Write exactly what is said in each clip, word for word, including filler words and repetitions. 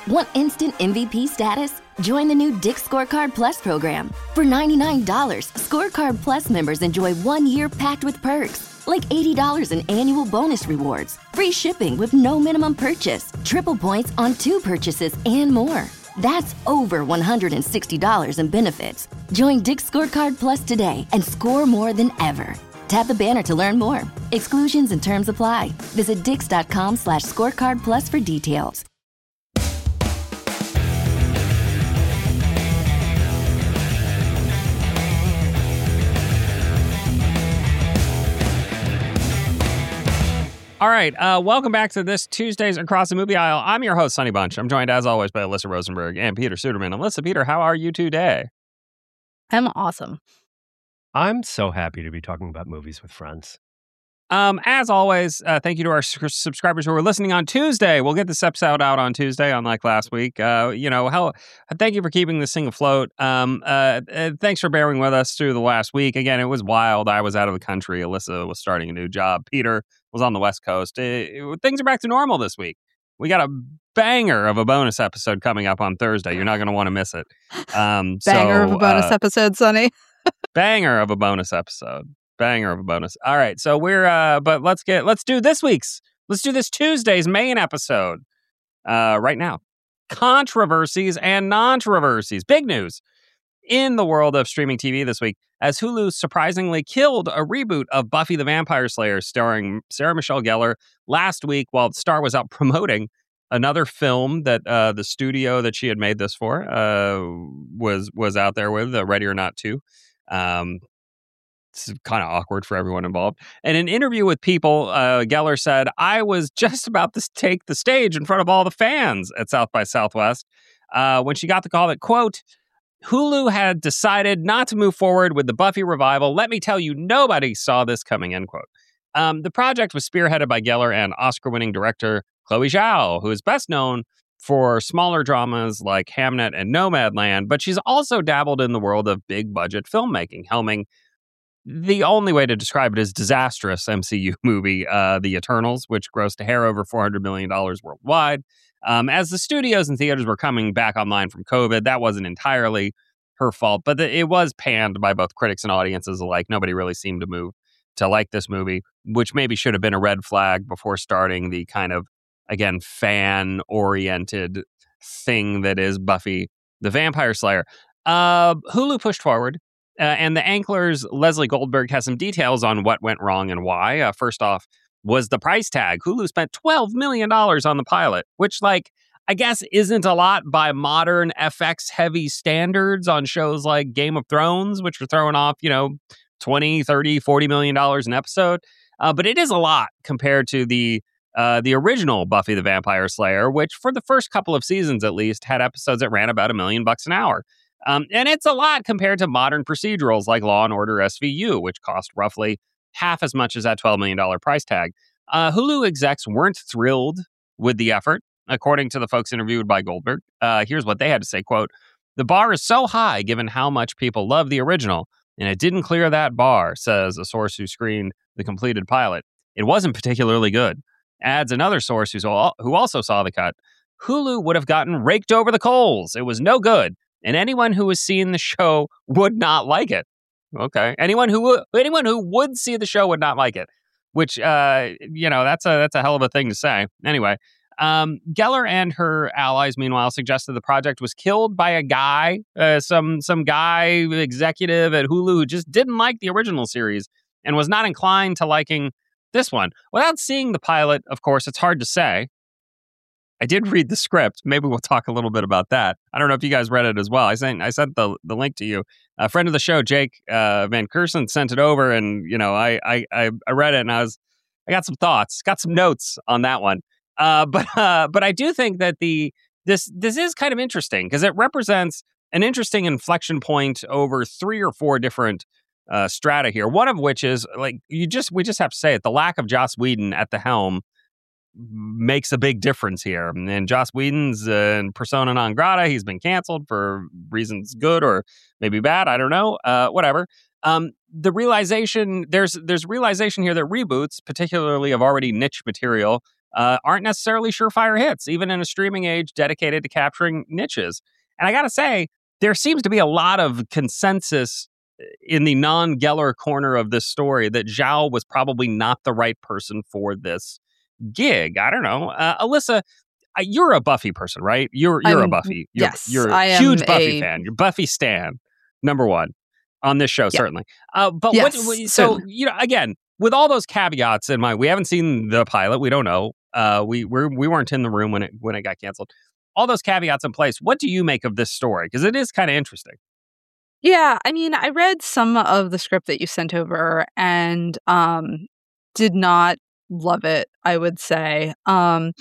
Want instant M V P status? Join the new Dick's Scorecard Plus program. For ninety-nine dollars, Scorecard Plus members enjoy one year packed with perks, like eighty dollars in annual bonus rewards, free shipping with no minimum purchase, triple points on two purchases, and more. That's over one hundred sixty dollars in benefits. Join Dick's Scorecard Plus today and score more than ever. Tap the banner to learn more. Exclusions and terms apply. Visit dix.com slash scorecard plus for details. All right, uh, welcome back to this Tuesdays Across the Movie Aisle. I'm your host, Sonny Bunch. I'm joined, as always, by Alyssa Rosenberg and Peter Suderman. Alyssa, Peter, how are you today? I'm awesome. I'm so happy to be talking about movies with friends. Um, as always, uh, thank you to our su- subscribers who are listening on Tuesday. We'll get this episode out on Tuesday, unlike last week. Uh, you know, hell, thank you for keeping this thing afloat. Um, uh, uh, thanks for bearing with us through the last week. Again, it was wild. I was out of the country. Alyssa was starting a new job. Peter was on the West Coast. It, it, things are back to normal this week. We got a banger of a bonus episode coming up on Thursday. You're not going to want to miss it. Um, banger so, of a bonus uh, episode, Sonny. banger of a bonus episode. Banger of a bonus. All right, so we're uh, but let's get let's do this week's. Let's do this Tuesday's main episode uh, right now. Controversies and non-controversies. Big news in the world of streaming T V this week, as Hulu surprisingly killed a reboot of Buffy the Vampire Slayer starring Sarah Michelle Gellar last week while the star was out promoting another film that uh, the studio that she had made this for uh, was was out there with, uh, Ready or Not two. Um, it's kind of awkward for everyone involved. In an interview with People, uh, Gellar said, "I was just about to take the stage in front of all the fans at South by Southwest uh, when she got the call that, quote, Hulu had decided not to move forward with the Buffy revival. Let me tell you, nobody saw this coming," end quote. Um, the project was spearheaded by Gellar and Oscar-winning director Chloe Zhao, who is best known for smaller dramas like Hamnet and Nomadland, but she's also dabbled in the world of big-budget filmmaking, helming the only way to describe it is disastrous M C U movie, uh, The Eternals, which grossed a hair over four hundred million dollars worldwide. Um, as the studios and theaters were coming back online from COVID, that wasn't entirely her fault, but the, it was panned by both critics and audiences alike. Nobody really seemed to move to like this movie, which maybe should have been a red flag before starting the kind of, again, fan-oriented thing that is Buffy the Vampire Slayer. Uh, Hulu pushed forward. Uh, and the Ankler's Leslie Goldberg has some details on what went wrong and why. Uh, first off, was the price tag. Hulu spent twelve million dollars on the pilot, which, like, I guess isn't a lot by modern F X-heavy standards on shows like Game of Thrones, which are throwing off, you know, twenty, thirty, forty million dollars an episode. Uh, but it is a lot compared to the uh, the original Buffy the Vampire Slayer, which for the first couple of seasons, at least, had episodes that ran about a million bucks an hour. Um, and it's a lot compared to modern procedurals like Law and Order S V U, which cost roughly half as much as that twelve million dollars price tag. Uh, Hulu execs weren't thrilled with the effort, according to the folks interviewed by Goldberg. Uh, here's what they had to say, quote, "The bar is so high given how much people love the original, and it didn't clear that bar," says a source who screened the completed pilot. "It wasn't particularly good," adds another source who's all, who also saw the cut. "Hulu would have gotten raked over the coals. It was no good. And anyone who has seen the show would not like it." Okay. Anyone who anyone who would see the show would not like it, which, uh, you know, that's a that's a hell of a thing to say. Anyway, um, Gellar and her allies, meanwhile, suggested the project was killed by a guy, uh, some some guy executive at Hulu who just didn't like the original series and was not inclined to liking this one. Without seeing the pilot, of course, it's hard to say. I did read the script. Maybe we'll talk a little bit about that. I don't know if you guys read it as well. I sent I sent the, the link to you. A friend of the show, Jake uh, Van Kersen, sent it over, and you know, I, I I I read it, and I was I got some thoughts, got some notes on that one. Uh, but uh, but I do think that the this this is kind of interesting because it represents an interesting inflection point over three or four different uh, strata here. One of which is like you just we just have to say it: the lack of Joss Whedon at the helm makes a big difference here. And Joss Whedon's uh, persona non grata. He's been canceled for reasons good or maybe bad. I don't know. Uh, whatever. Um, the realization there's there's realization here that reboots, particularly of already niche material, uh, aren't necessarily surefire hits, even in a streaming age dedicated to capturing niches. And I got to say, there seems to be a lot of consensus in the non-Geller corner of this story that Zhao was probably not the right person for this gig. I don't know. Uh, Alyssa, uh, you're a Buffy person, right? You're you're I'm, a Buffy. You're, yes, you're a I am huge Buffy a, fan. You're Buffy stan, number one on this show, yeah. certainly. Uh, but yes, what? what so certainly. you know, again, with all those caveats in mind, we haven't seen the pilot. We don't know. Uh, we we're, we weren't in the room when it when it got canceled. All those caveats in place. What do you make of this story? Because it is kind of interesting. Yeah, I mean, I read some of the script that you sent over and um, did not love it, I would say. Um,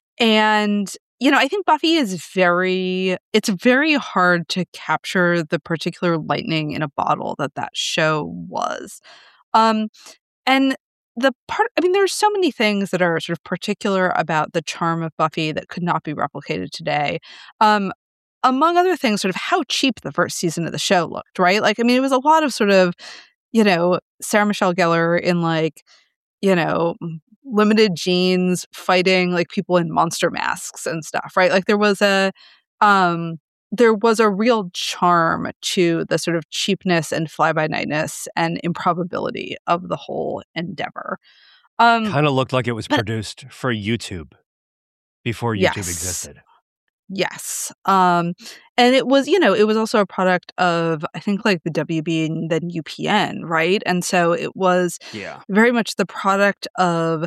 and, you know, I think Buffy is very, it's very hard to capture the particular lightning in a bottle that that show was. Um, and the part, I mean, there's so many things that are sort of particular about the charm of Buffy that could not be replicated today. Um, among other things, sort of how cheap the first season of the show looked, right? Like, I mean, it was a lot of sort of, you know, Sarah Michelle Gellar in like, you know, limited jeans fighting like people in monster masks and stuff, right? Like there was a, um, there was a real charm to the sort of cheapness and fly-by-nightness and improbability of the whole endeavor. Um, Kind of looked like it was but- produced for YouTube before YouTube Yes. existed. Yes. Um, and it was, you know, it was also a product of, I think, like the W B and then U P N, right? And so it was Yeah. very much the product of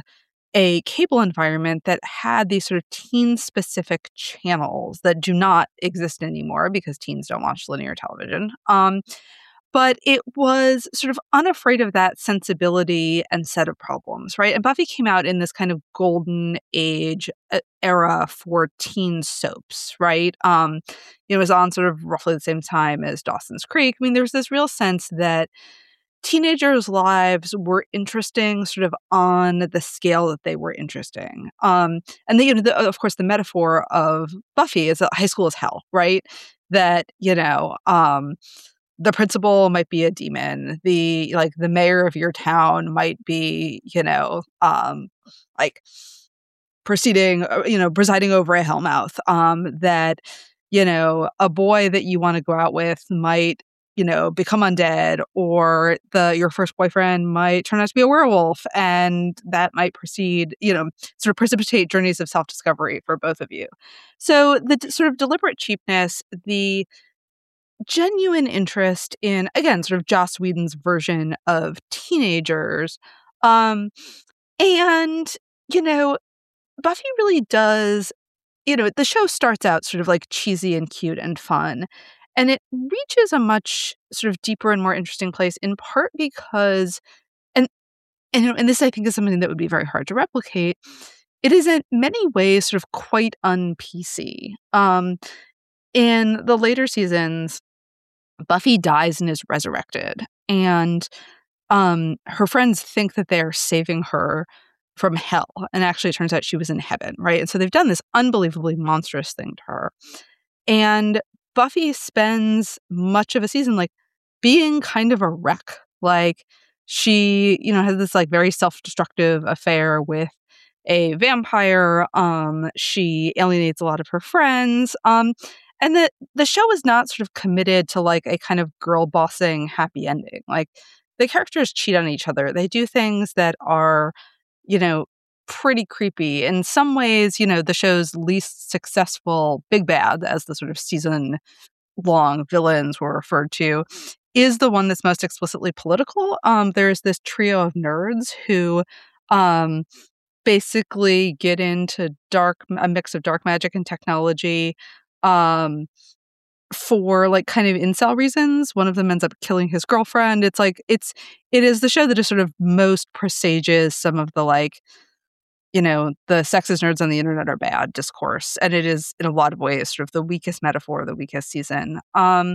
a cable environment that had these sort of teen-specific channels that do not exist anymore because teens don't watch linear television. Um, but it was sort of unafraid of that sensibility and set of problems, right? And Buffy came out in this kind of golden age uh, era for teen soaps, right? Um, it was on sort of roughly the same time as Dawson's Creek. I mean, there's this real sense that teenagers' lives were interesting sort of on the scale that they were interesting. Um, and, the, you know, the, of course, the metaphor of Buffy is that high school is hell, right? That, you know... Um, the principal might be a demon. The like the mayor of your town might be, you know, um, like proceeding, you know, presiding over a hellmouth. Um, that, you know, a boy that you want to go out with might, you know, become undead, or the your first boyfriend might turn out to be a werewolf, and that might proceed, you know, sort of precipitate journeys of self-discovery for both of you. So the d- sort of deliberate cheapness, the genuine interest in, again, sort of Joss Whedon's version of teenagers. Um, and, you know, Buffy really does, you know, the show starts out sort of like cheesy and cute and fun. And it reaches a much sort of deeper and more interesting place, in part because, and, and, and this I think is something that would be very hard to replicate, it is in many ways sort of quite un-P C. Um, in the later seasons, Buffy dies and is resurrected, and um, her friends think that they're saving her from hell, and actually it turns out she was in heaven, right? And so they've done this unbelievably monstrous thing to her. And Buffy spends much of a season like being kind of a wreck. Like she, you know, has this like very self-destructive affair with a vampire. Um, she alienates a lot of her friends. Um, And the, the show is not sort of committed to like a kind of girl bossing happy ending. Like the characters cheat on each other. They do things that are, you know, pretty creepy. In some ways, you know, the show's least successful big bad, as the sort of season long villains were referred to, is the one that's most explicitly political. Um, there's this trio of nerds who um, basically get into dark, a mix of dark magic and technology. Um, for like kind of incel reasons. One of them ends up killing his girlfriend. It's like, it's, it is the show that is sort of most presages some of the like, you know, the sexist nerds on the internet are bad discourse. And it is in a lot of ways sort of the weakest metaphor, the weakest season. Um,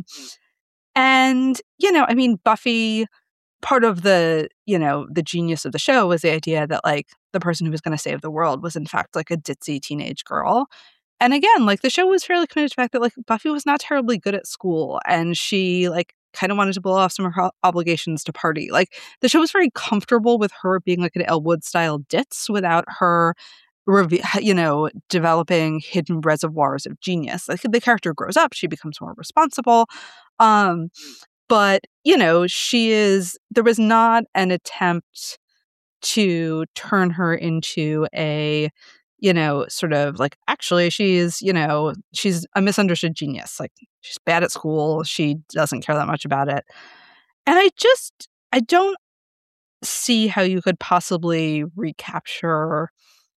and, you know, I mean, Buffy, part of the, you know, the genius of the show was the idea that like the person who was going to save the world was in fact like a ditzy teenage girl. And again, like the show was fairly committed to the fact that like Buffy was not terribly good at school, and she like kind of wanted to blow off some of her obligations to party. Like the show was very comfortable with her being like an Elwood style ditz without her reve- you know, developing hidden reservoirs of genius. Like the character grows up, she becomes more responsible. Um, but, you know, she is, there was not an attempt to turn her into a, you know, sort of like, actually, she's, you know, she's a misunderstood genius. Like, she's bad at school. She doesn't care that much about it. And I just, I don't see how you could possibly recapture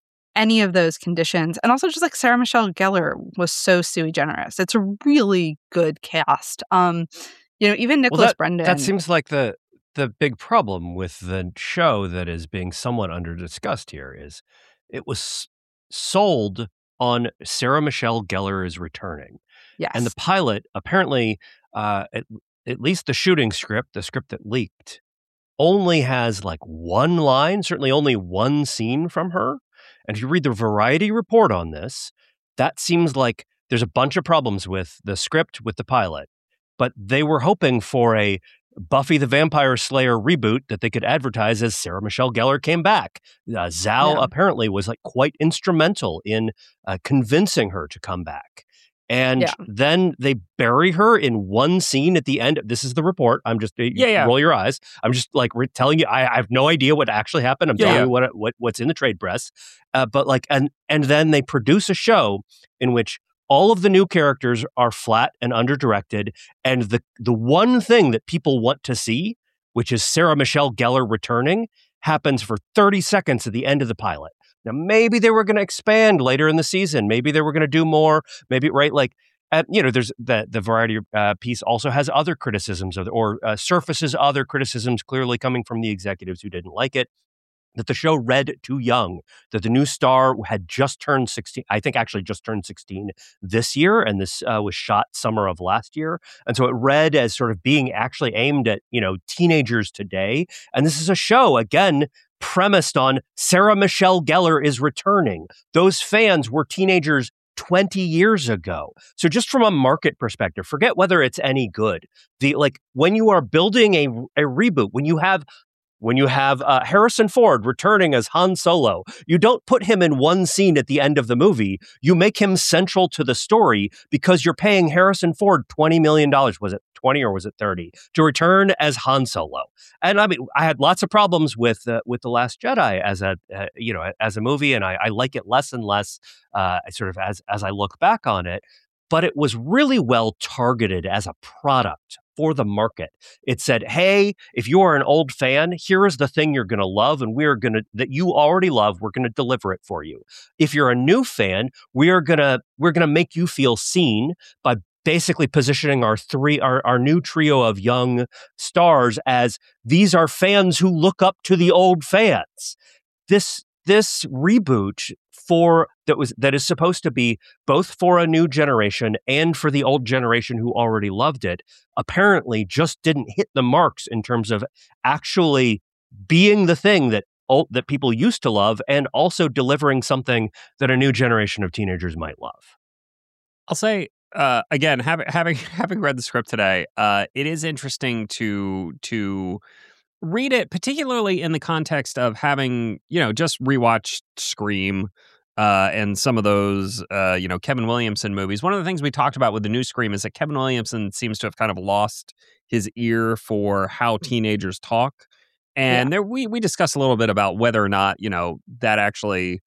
any of those conditions. And also just like Sarah Michelle Gellar was so sui generis. It's a really good cast. Um, you know, even Nicholas well, that, Brendan. That seems like the the big problem with the show that is being somewhat under discussed here is it was sold on Sarah Michelle Gellar is returning. Yes. And the pilot, apparently, uh, at, at least the shooting script, the script that leaked, only has like one line, certainly only one scene from her. And if you read the Variety report on this, that seems like there's a bunch of problems with the script, with the pilot. But they were hoping for a Buffy the Vampire Slayer reboot that they could advertise as Sarah Michelle Gellar came back. Uh, Zhao yeah. apparently was like quite instrumental in uh, convincing her to come back. And yeah. then they bury her in one scene at the end. This is the report. I'm just, yeah, yeah. roll your eyes. I'm just like re- telling you, I, I have no idea what actually happened. I'm yeah, telling yeah. you what, what what's in the trade press. Uh, but like, and and then they produce a show in which all of the new characters are flat and underdirected. And the the one thing that people want to see, which is Sarah Michelle Gellar returning, happens for thirty seconds at the end of the pilot. Now, maybe they were going to expand later in the season. Maybe they were going to do more. Maybe, right, like, uh, you know, there's the, the Variety uh, piece also has other criticisms of, or uh, surfaces other criticisms clearly coming from the executives who didn't like it. That the show read too young, that the new star had just turned sixteen, I think actually just turned sixteen this year, and this uh, was shot summer of last year. And so it read as sort of being actually aimed at, you know, teenagers today. And this is a show, again, premised on Sarah Michelle Gellar is returning. Those fans were teenagers twenty years ago. So just from a market perspective, forget whether it's any good. The like when you are building a, a reboot, when you have When you have uh, Harrison Ford returning as Han Solo, you don't put him in one scene at the end of the movie. You make him central to the story because you're paying Harrison Ford twenty million dollars. Was it twenty or was it thirty? To return as Han Solo. And I mean, I had lots of problems with uh, with The Last Jedi as a, uh, you know, as a movie, and I, I like it less and less uh, sort of as, as I look back on it. But it was really well targeted as a product for the market. It said, hey, if you are an old fan, here is the thing you're going to love, and we're going to, that you already love, we're going to deliver it for you. If you're a new fan, we are going to, we're going to make you feel seen by basically positioning our three, our, our new trio of young stars as these are fans who look up to the old fans. This, this reboot for that was that is supposed to be both for a new generation and for the old generation who already loved it, apparently just didn't hit the marks in terms of actually being the thing that that people used to love and also delivering something that a new generation of teenagers might love. I'll say uh, again, having having having read the script today, uh, it is interesting to to. read it, particularly in the context of having, you know, just rewatched Scream uh, and some of those, uh, you know, Kevin Williamson movies. One of the things we talked about with the new Scream is that Kevin Williamson seems to have kind of lost his ear for how teenagers talk. And yeah. there we, we discussed a little bit about whether or not, you know, that actually,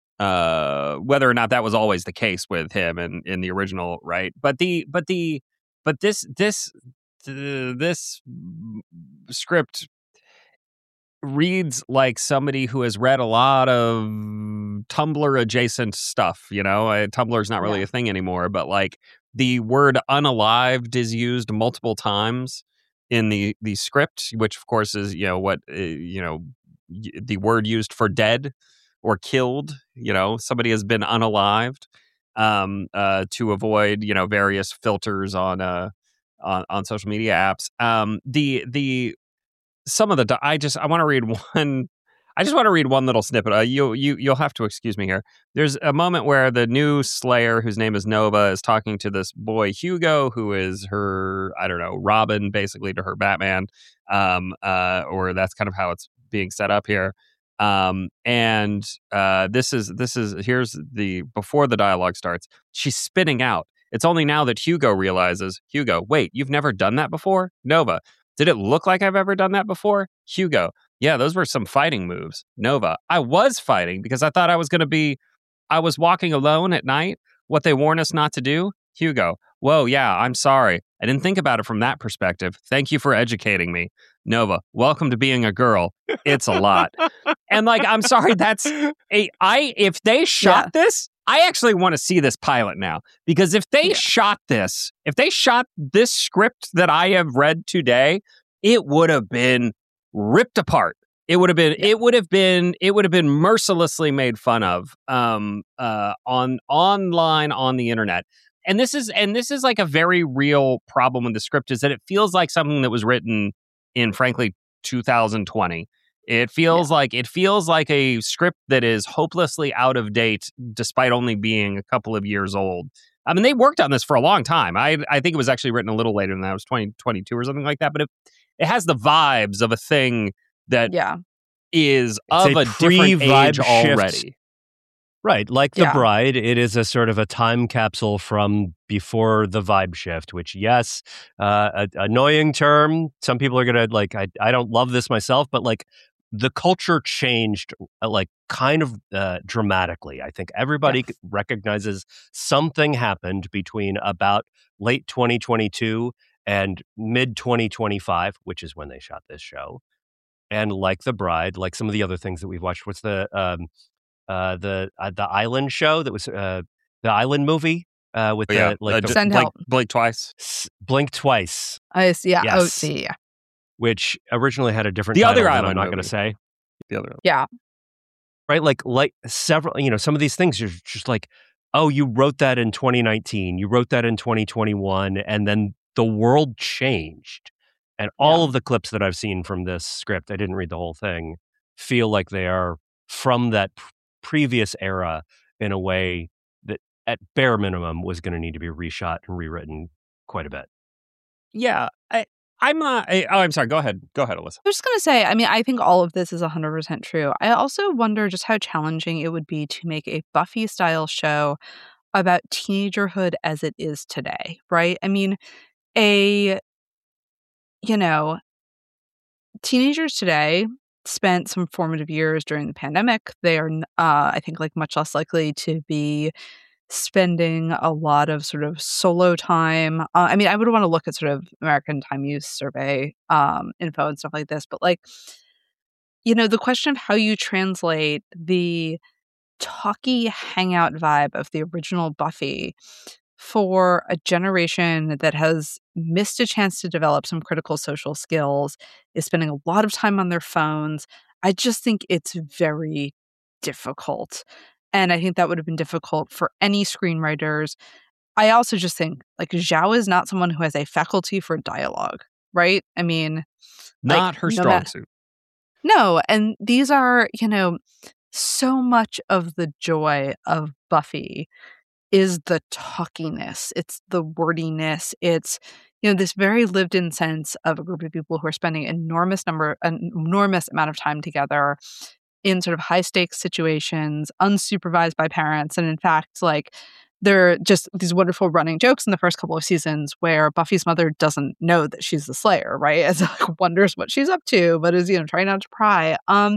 uh, whether or not that was always the case with him in, in the original, right? But the, but the, but this, this, uh, this script reads like somebody who has read a lot of Tumblr adjacent stuff, you know, uh, Tumblr's not really yeah. a thing anymore, but like the word unalived is used multiple times in the, the script, which of course is, you know, what, uh, you know, y- the word used for dead or killed, you know, somebody has been unalived um, uh, to avoid, you know, various filters on, uh, on, on social media apps. Um, the, the, Some of the, I just, I want to read one, I just want to read one little snippet. Uh, you, you, you'll have to excuse me here. There's a moment where the new Slayer, whose name is Nova, is talking to this boy, Hugo, who is her, I don't know, Robin, basically, to her Batman. Um, uh, or that's kind of how it's being set up here. Um, and uh, this is this is here's the before the dialogue starts. She's spinning out. It's only now that Hugo realizes, Hugo, wait, you've never done that before? Nova, did it look like I've ever done that before? Hugo, yeah, those were some fighting moves. Nova, I was fighting because I thought I was going to be, I was walking alone at night, what they warn us not to do. Hugo, whoa, yeah, I'm sorry. I didn't think about it from that perspective. Thank you for educating me. Nova, welcome to being a girl. It's a lot. And like, I'm sorry, that's a, I, if they shot yeah. this, I actually want to see this pilot now, because if they yeah. shot this, if they shot this script that I have read today, it would have been ripped apart. It would have been, yeah. it would have been, it would have been mercilessly made fun of um, uh, on online on the internet. And this is, and this is like a very real problem with the script, is that it feels like something that was written in, frankly, two thousand twenty. It feels yeah. like it feels like a script that is hopelessly out of date, despite only being a couple of years old. I mean, they worked on this for a long time. I I think it was actually written a little later than that. It was twenty twenty-two or something like that. But it it has the vibes of a thing that yeah. is of it's a, a different age shift. already. Right. Like The yeah. Bride, it is a sort of a time capsule from before the vibe shift, which, yes, uh, a, annoying term. Some people are going to like, I, I don't love this myself, but like the culture changed uh, like kind of uh, dramatically. I think everybody yes. recognizes something happened between about late twenty twenty-two and mid twenty twenty-five, which is when they shot this show. And like The Bride, like some of the other things that we've watched, what's the... Um, Uh, the uh, the Island show that was uh, the Island movie uh, with oh, yeah. the like uh, the, Send Blink, Help. Blink Twice. S- Blink Twice. I see. Yeah. Yes. Oh, see. Yeah. Which originally had a different The title other that Island I'm not going to movie. say. The other. Yeah. Right. Like like several. You know, some of these things you're just like, oh, you wrote that in twenty nineteen. You wrote that in twenty twenty-one, and then the world changed. And all Yeah. of the clips that I've seen from this script, I didn't read the whole thing, feel like they are from that previous era in a way that at bare minimum was going to need to be reshot and rewritten quite a bit. Yeah, I, I'm not. I, oh, I'm sorry. Go ahead. Go ahead, Alyssa. I was just going to say, I mean, I think all of this is one hundred percent true. I also wonder just how challenging it would be to make a Buffy-style show about teenagerhood as it is today, right? I mean, a, you know, teenagers today spent some formative years during the pandemic. They are, uh, I think, like much less likely to be spending a lot of sort of solo time. Uh, I mean, I would want to look at sort of American Time Use Survey um, info and stuff like this, but like, you know, the question of how you translate the talky hangout vibe of the original Buffy for a generation that has missed a chance to develop some critical social skills, is spending a lot of time on their phones. I just think it's very difficult. And I think that would have been difficult for any screenwriters. I also just think, like, Zhao is not someone who has a faculty for dialogue, right? I mean, Not like, her no strong matter- suit. No, and these are, you know, so much of the joy of Buffy is the talkiness. It's the wordiness. It's, you know, this very lived-in sense of a group of people who are spending enormous number, an enormous amount of time together in sort of high-stakes situations, unsupervised by parents. And in fact, like, there are just these wonderful running jokes in the first couple of seasons where Buffy's mother doesn't know that she's the Slayer, right? As like wonders what she's up to, but is, you know, trying not to pry. Um,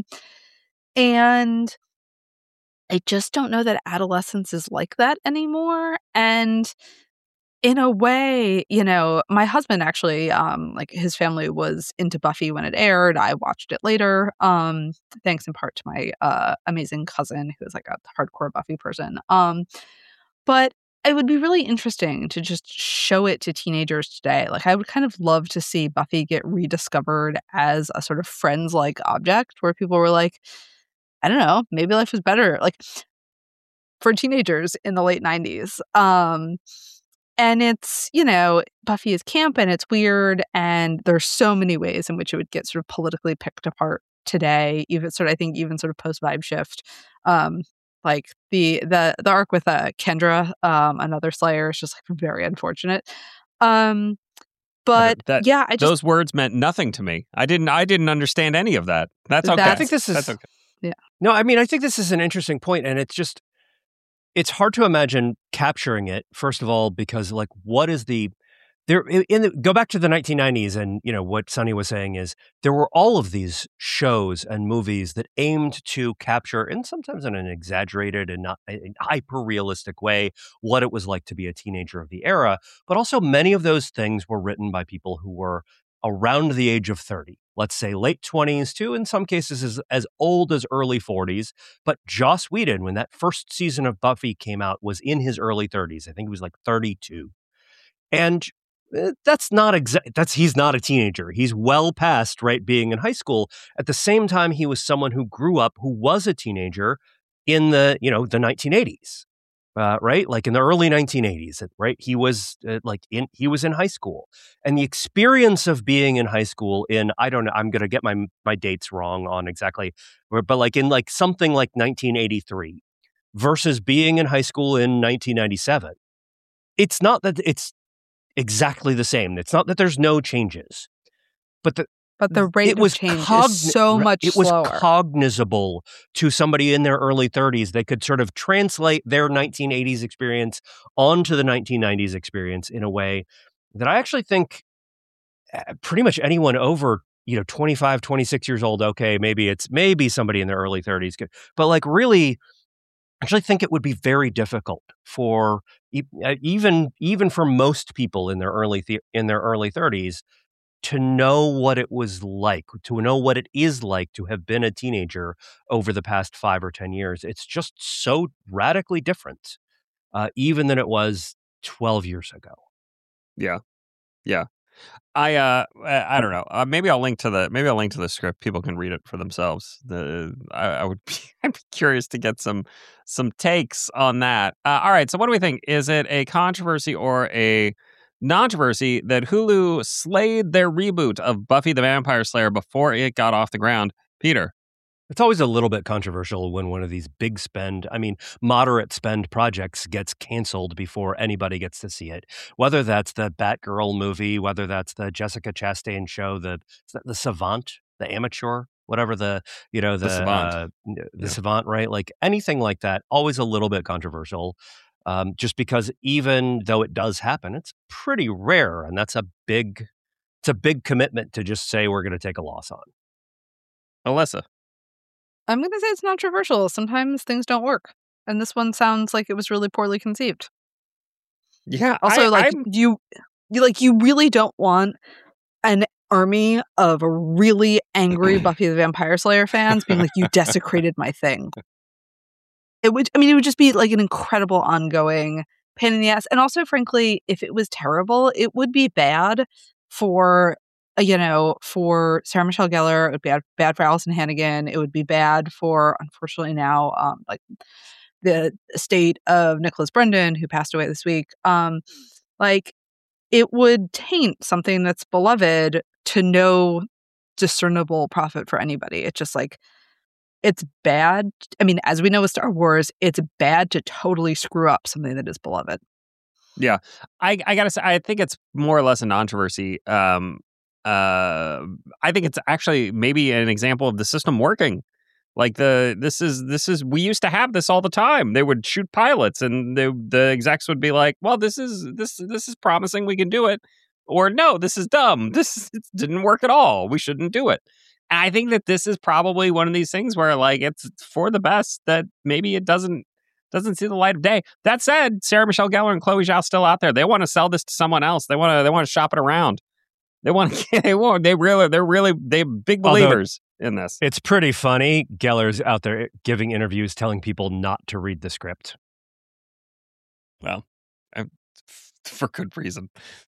and I just don't know that adolescence is like that anymore. And in a way, you know, my husband actually, um, like his family was into Buffy when it aired. I watched it later, um, thanks in part to my uh, amazing cousin who is like a hardcore Buffy person. Um, but it would be really interesting to just show it to teenagers today. Like, I would kind of love to see Buffy get rediscovered as a sort of Friends-like object where people were like, I don't know, maybe life was better, like, for teenagers in the late nineties. Um, and it's, you know, Buffy is camp and it's weird, and there's so many ways in which it would get sort of politically picked apart today, even sort of, I think, even sort of post-Vibe Shift. Um, like, the the the arc with uh, Kendra, um, another Slayer, is just like very unfortunate. Um, but that, yeah, I just... Those words meant nothing to me. I didn't I didn't understand any of that. That's okay. That's- I think this is That's okay. Yeah. No, I mean, I think this is an interesting point, and it's just, it's hard to imagine capturing it, first of all, because, like, what is the, there, in the, go back to the nineteen nineties, and, you know, what Sunny was saying is, there were all of these shows and movies that aimed to capture, and sometimes in an exaggerated and not hyper-realistic way, what it was like to be a teenager of the era, but also many of those things were written by people who were around the age of thirty. Let's say late twenties to, in some cases, as, as old as early forties. But Joss Whedon, when that first season of Buffy came out, was in his early thirties. I think he was like thirty-two. And uh, that's not exact. That's he's not a teenager. He's well past, right, being in high school. At the same time, he was someone who grew up, who was a teenager in the, you know, the nineteen eighties. Uh, right, like in the early nineteen eighties, right? He was uh, like in he was in high school, and the experience of being in high school in I don't know, I'm going to get my my dates wrong on exactly, but like in like something like nineteen eighty-three versus being in high school in nineteen ninety-seven. It's not that it's exactly the same. It's not that there's no changes, but the But the rate it was of change cogn- is so much it was slower. cognizable to somebody in their early thirties. They could sort of translate their nineteen eighties experience onto the nineteen nineties experience in a way that I actually think pretty much anyone over, you know, twenty-five, twenty-six years old, okay, maybe it's maybe somebody in their early thirties could, but like really, I actually think it would be very difficult for even even for most people in their early th- in their early thirties to know what it was like, to know what it is like to have been a teenager over the past five or ten years. It's just so radically different, uh, even than it was twelve years ago. Yeah, yeah. I uh, I don't know. Uh, maybe I'll link to the maybe I'll link to the script. People can read it for themselves. The I, I would be, I'd be curious to get some some takes on that. Uh, all right. So what do we think? Is it a controversy or a controversy that Hulu slayed their reboot of Buffy the Vampire Slayer before it got off the ground? Peter? It's always a little bit controversial when one of these big spend, I mean, moderate spend projects gets canceled before anybody gets to see it. Whether that's the Batgirl movie, whether that's the Jessica Chastain show, the the Savant, the Amateur, whatever the, you know, the, The Savant. Uh, the Yeah. Savant, right? Like anything like that, always a little bit controversial. Um, just because even though it does happen, it's pretty rare, and that's a big, it's a big commitment to just say we're going to take a loss on. Alyssa? I'm going to say it's controversial. Sometimes things don't work. And this one sounds like it was really poorly conceived. Yeah. Also, I, like I'm- you, you like you really don't want an army of really angry Buffy the Vampire Slayer fans being like, "You desecrated my thing." It would. I mean, it would just be like an incredible ongoing pain in the ass. And also, frankly, if it was terrible, it would be bad for uh, you know for Sarah Michelle Gellar. It would be bad, bad for Allison Hannigan. It would be bad for, unfortunately, now um, like the estate of Nicholas Brendan, who passed away this week. Um, like it would taint something that's beloved to no discernible profit for anybody. It's just like, it's bad. I mean, as we know with Star Wars, it's bad to totally screw up something that is beloved. Yeah, I, I gotta say, I think it's more or less a controversy. Um, uh, I think it's actually maybe an example of the system working. Like the this is this is we used to have this all the time. They would shoot pilots, and the the execs would be like, "Well, this is this this is promising. We can do it," or "No, this is dumb. This it didn't work at all. We shouldn't do it." And I think that this is probably one of these things where, like, it's for the best that maybe it doesn't doesn't see the light of day. That said, Sarah Michelle Gellar and Chloe Zhao still out there. They want to sell this to someone else. They want to they want to shop it around. They want to. They want. They really. They're really. They're big believers Although, in this. It's pretty funny. Gellar's out there giving interviews, telling people not to read the script. Well, I, for good reason.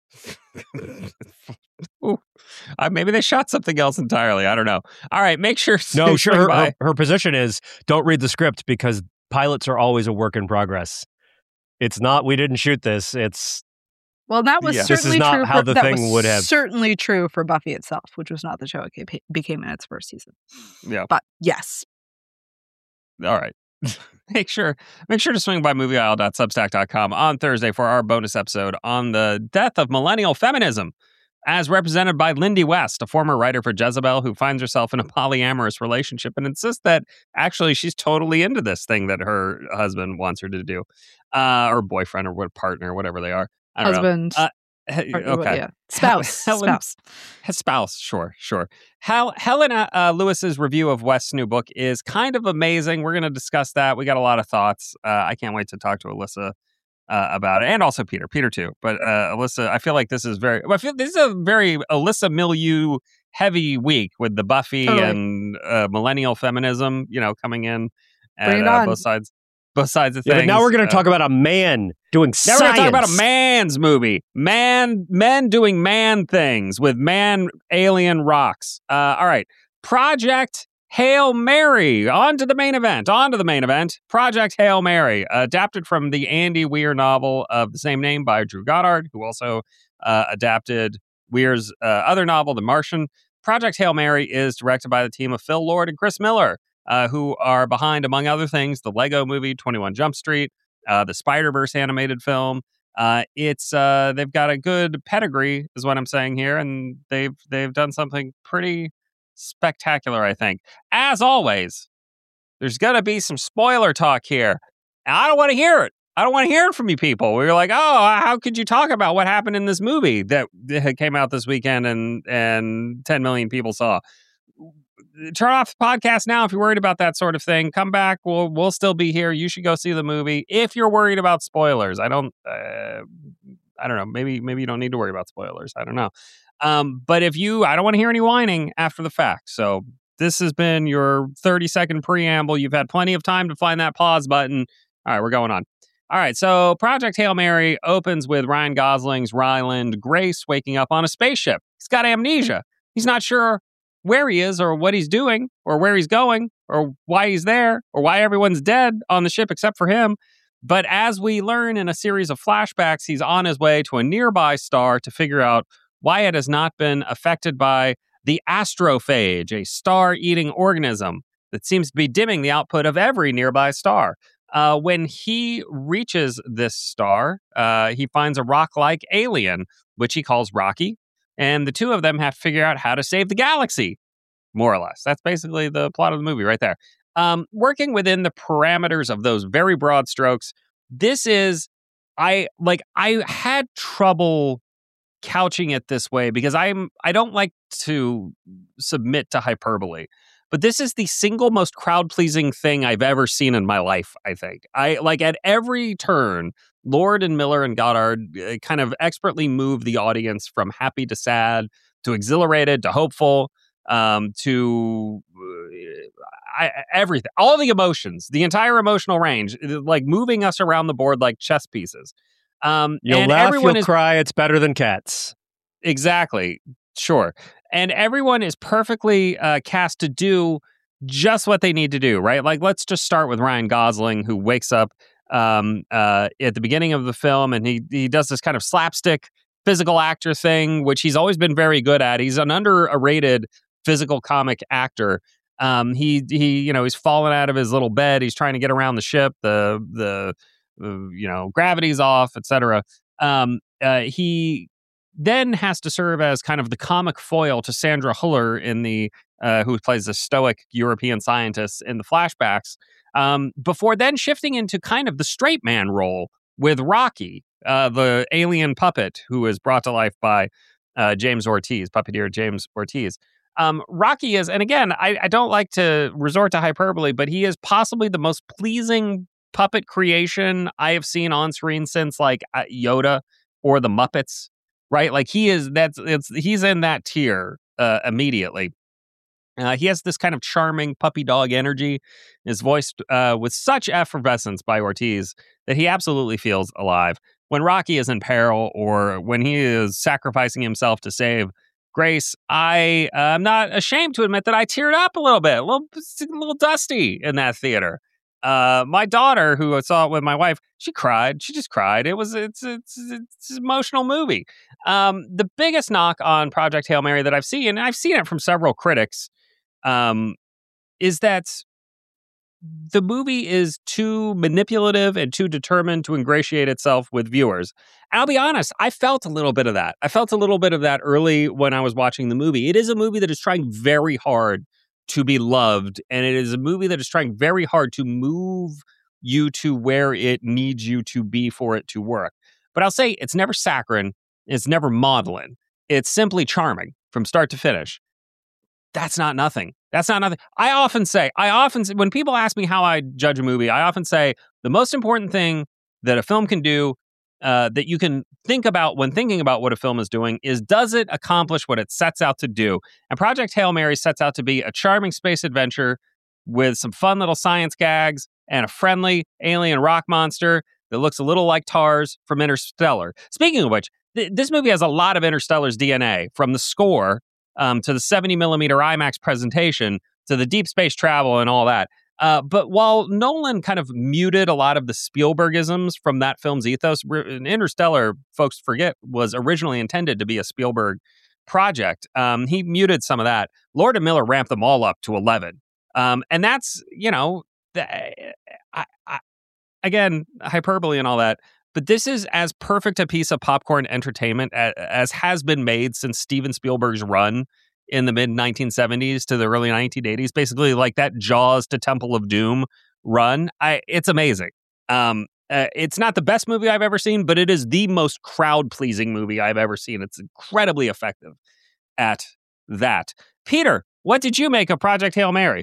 Ooh, uh, maybe they shot something else entirely. I don't know. All right, make sure. No, sure. Her, her, her position is don't read the script because pilots are always a work in progress. It's not. We didn't shoot this. It's. Well, that was Yeah. certainly This is not true. how for, the that thing was would have- certainly true for Buffy itself, which was not the show it ca- became in its first season. Yeah. But yes, All right. make sure make sure to swing by movie aisle dot substack dot com on Thursday for our bonus episode on the death of millennial feminism as represented by Lindy West, a former writer for Jezebel who finds herself in a polyamorous relationship and insists that actually she's totally into this thing that her husband wants her to do, uh, or boyfriend or what partner, whatever they are. I don't Husband. know. Uh, okay. Yeah. Spouse. Helen, Spouse. Spouse. Sure, sure. Hel- Helen uh, Lewis's review of West's new book is kind of amazing. We're going to discuss that. We got a lot of thoughts. Uh, I can't wait to talk to Alyssa uh, about it, and also Peter. Peter too. But uh, Alyssa, I feel like this is very. I feel this is a very Alyssa milieu heavy week with the Buffy Totally. and uh, millennial feminism. You know, coming in at Bring it uh, on. both sides. Both sides of Yeah, things. but now we're going to Uh, talk about a man doing Now science. we're going to talk about a man's movie. Man, men doing man things with man alien rocks. Uh, all right. Project Hail Mary. On to the main event. On to the main event. Project Hail Mary, adapted from the Andy Weir novel of the same name by Drew Goddard, who also uh, adapted Weir's uh, other novel, The Martian. Project Hail Mary is directed by the team of Phil Lord and Chris Miller, Uh, who are behind, among other things, the Lego movie, twenty-one Jump Street, uh, the Spider-Verse animated film. Uh, it's uh, they've got a good pedigree, is what I'm saying here, and they've they've done something pretty spectacular, I think. As always, there's gonna be some spoiler talk here. And I don't want to hear it. I don't want to hear it from you people. We were like, oh, how could you talk about what happened in this movie that came out this weekend and and ten million people saw? Turn off the podcast now if you're worried about that sort of thing. Come back. We'll we'll still be here. You should go see the movie if you're worried about spoilers. I don't. Uh, I don't know. Maybe maybe you don't need to worry about spoilers. I don't know. Um, but if you, I don't want to hear any whining after the fact. So this has been your thirty second preamble. You've had plenty of time to find that pause button. All right, we're going on. All right, so Project Hail Mary opens with Ryan Gosling's Ryland Grace waking up on a spaceship. He's got amnesia. He's not sure where he is or what he's doing or where he's going or why he's there or why everyone's dead on the ship except for him. But as we learn in a series of flashbacks, he's on his way to a nearby star to figure out why it has not been affected by the astrophage, a star-eating organism that seems to be dimming the output of every nearby star. Uh, when he reaches this star, uh, he finds a rock-like alien, which he calls Rocky. And the two of them have to figure out how to save the galaxy, more or less. That's basically the plot of the movie right there. Um, working within the parameters of those very broad strokes, this is, I like, I had trouble couching it this way because I'm, I don't like to submit to hyperbole. But this is the single most crowd-pleasing thing I've ever seen in my life, I think. I like at every turn, Lord and Miller and Goddard uh, kind of expertly move the audience from happy to sad, to exhilarated, to hopeful, um, to uh, I, everything. All the emotions, the entire emotional range, like moving us around the board like chess pieces. Um, You'll and laugh, everyone you'll is, cry. It's better than Cats. Exactly. Sure. And everyone is perfectly uh, cast to do just what they need to do, right? Like, let's just start with Ryan Gosling, who wakes up um, uh, at the beginning of the film, and he he does this kind of slapstick physical actor thing, which he's always been very good at. He's an underrated physical comic actor. Um, he he, you know, he's fallen out of his little bed. He's trying to get around the ship. The the uh, you know gravity's off, et cetera. Um, uh, he. Then has to serve as kind of the comic foil to Sandra Huller in the uh, who plays the stoic European scientist in the flashbacks. Um, before then shifting into kind of the straight man role with Rocky, uh, the alien puppet who is brought to life by uh, James Ortiz, puppeteer James Ortiz. Um, Rocky is, and again, I, I don't like to resort to hyperbole, but he is possibly the most pleasing puppet creation I have seen on screen since like uh, Yoda or the Muppets. Right, like he is. That's it's. He's in that tier uh, immediately. Uh, he has this kind of charming puppy dog energy. Is voiced uh, with such effervescence by Ortiz that he absolutely feels alive. When Rocky is in peril or when he is sacrificing himself to save Grace, I uh, I'm not ashamed to admit that I teared up a little bit, a little, a little dusty in that theater. Uh, my daughter, who I saw it with my wife, she cried. She just cried. It was it's it's it's an emotional movie. Um, the biggest knock on Project Hail Mary that I've seen, and I've seen it from several critics, um, is that the movie is too manipulative and too determined to ingratiate itself with viewers. And I'll be honest, I felt a little bit of that. I felt a little bit of that early when I was watching the movie. It is a movie that is trying very hard to be loved, and it is a movie that is trying very hard to move you to where it needs you to be for it to work. But I'll say it's never saccharine, it's never maudlin. It's simply charming from start to finish. That's not nothing. That's not nothing. I often say, I often, when people ask me how I judge a movie, I often say the most important thing that a film can do, uh, that you can think about when thinking about what a film is doing, is does it accomplish what it sets out to do? And Project Hail Mary sets out to be a charming space adventure with some fun little science gags and a friendly alien rock monster that looks a little like TARS from Interstellar. Speaking of which, th- this movie has a lot of Interstellar's D N A, from the score Um, to the seventy millimeter IMAX presentation, to the deep space travel and all that. Uh, but while Nolan kind of muted a lot of the Spielbergisms from that film's ethos, Interstellar, folks forget, was originally intended to be a Spielberg project. Um, he muted some of that. Lord and Miller ramped them all up to eleven. Um, and that's, you know, the, I, I, again, hyperbole and all that. But this is as perfect a piece of popcorn entertainment as, as has been made since Steven Spielberg's run in the mid nineteen seventies to the early nineteen eighties. Basically, like that Jaws to Temple of Doom run. I, it's amazing. Um, uh, it's not the best movie I've ever seen, but it is the most crowd-pleasing movie I've ever seen. It's incredibly effective at that. Peter, what did you make of Project Hail Mary?